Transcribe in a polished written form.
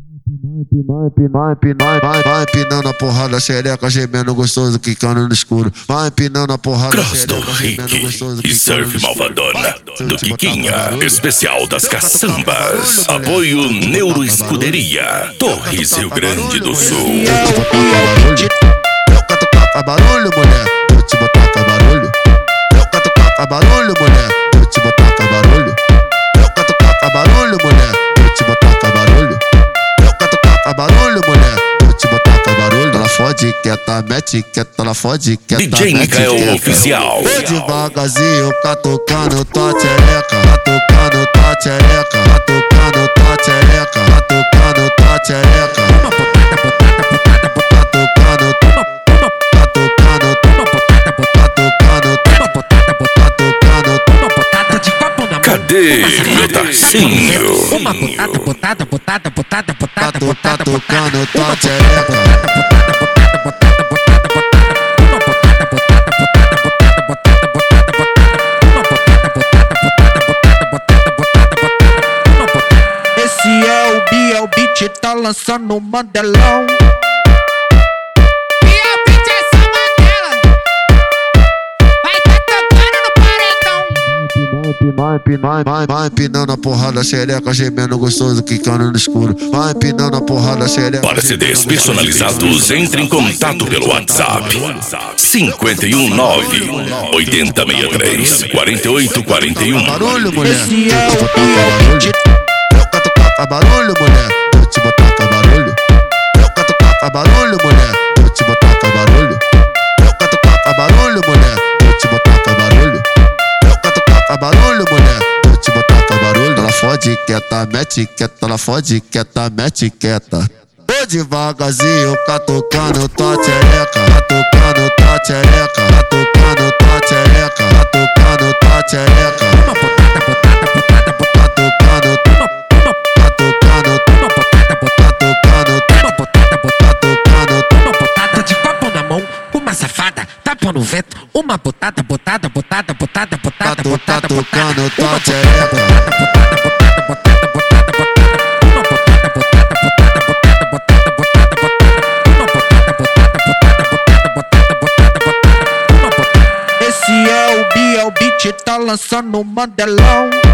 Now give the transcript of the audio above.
Vai empinando a porrada, xereca, gemendo gostoso, quicando no escuro. Vai empinando a porrada, Cross do Rick e Surf Malvadona do Quiquinha, especial das caçambas. Apoio Neuro Escuderia, Torres, Rio Grande do Sul. Eu catucaca barulho, mulher, eu te botaca barulho. Eu catucaca barulho, mulher, eu te botaca barulho. Eu catucaca barulho, mulher, eu te botaca barulho. Eu catucaca barulho, mulher, eu te botaca barulho. Ela fode quieta, mete quieta, ela fode quieta, DJ Mikael Oficial. Vou devagarzinho, catucando tua tchereca, catucando tua tchereca, catucando tua tchereca, catucando tua tchereca. Cadê meu Tarcinho? Uma botada, Catucando tua tchereca. Esse é o Biel Beat, tá lançando um Mandelão. Biel Beat é só Mandela. Vai tá tocando no paredão. Vai empinando a porrada, xereca, gemendo gostoso, quicando no escuro. Vai empinando a porrada, xereca. Para CDs personalizados, entre em contato pelo WhatsApp 519 8063 4841. Barulho, mulher. Esse é o Biel Beat. Eu catucaca barulho, mulher, eu te botaca barulho. Eu catucaca barulho, mulher, eu te botaca barulho. Eu catucaca barulho, mulher, eu te botaca barulho. Eu catucaca barulho, mulher, eu te botaca barulho. Ela fode quieta, mete quieta, ela fode quieta, mete quieta. Vou devagarzinho, catucando tua tchereca, catucando tua tchereca, catucando tua tchereca, catucando tua tchereca. Tapa no vento, uma botada, Catucando tua tchereca. Esse é o Biel Beat, tá lançando um Mandelão.